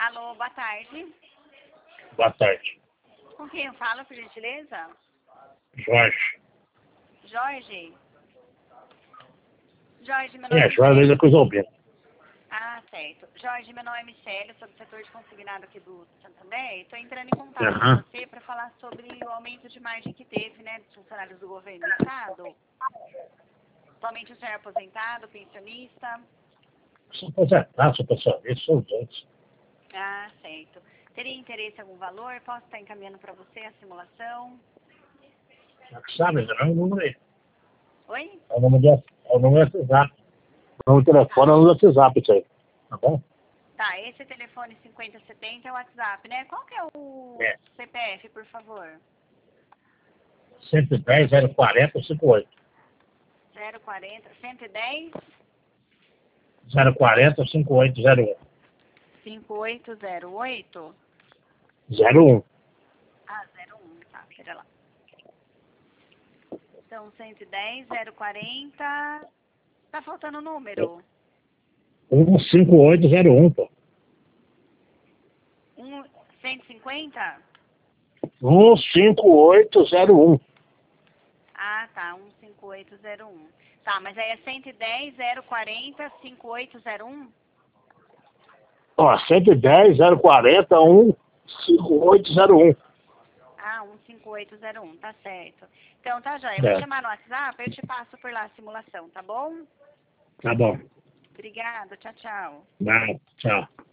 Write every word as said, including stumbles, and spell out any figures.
Alô, boa tarde. Boa tarde. Com quem eu falo, por gentileza? Jorge. Jorge? Jorge, meu Sim, nome é é Jorge Michele. da Coisa Albina. Ah, certo. Jorge, meu nome é Michele, sou do setor de consignado aqui do Santander. Estou entrando em contato Aham. com você para falar sobre o aumento de margem que teve, né, dos funcionários do governo do Estado. Atualmente o senhor é aposentado, pensionista? Sou aposentado, sou pensionista, sou os outros. Ah, certo. Teria interesse em algum valor? Posso estar encaminhando para você a simulação? Já que sabe, já é o número aí. Oi? É o número do, é o número do WhatsApp. O número do telefone é o número do WhatsApp, isso aí. Tá bom? Tá, esse telefone cinquenta setenta é o WhatsApp, né? Qual que é o É. C P F, por favor? cento e dez, zero quarenta, cinquenta e oito. zero quarenta, cento e dez, zero quarenta, cinquenta e oito, zero um. cinquenta e oito zero oito? zero um. Ah, zero um, tá, pera lá. Então, cento e dez, zero quarenta. Tá faltando o número. um cinco oito zero um, pô. Um, cento e cinquenta? um cinco oito zero um. Ah, tá, um cinco oito zero um. Tá, mas aí é cento e dez, zero quarenta, cinquenta e oito zero um? Ó, cento e dez, zero quarenta, um cinco oito zero um. Ah, um cinco oito zero um, tá certo. Então, tá, joia. Eu vou É. chamar no WhatsApp, eu te passo por lá a simulação, tá bom? Tá bom. Obrigada, tchau, tchau. Vai, tchau.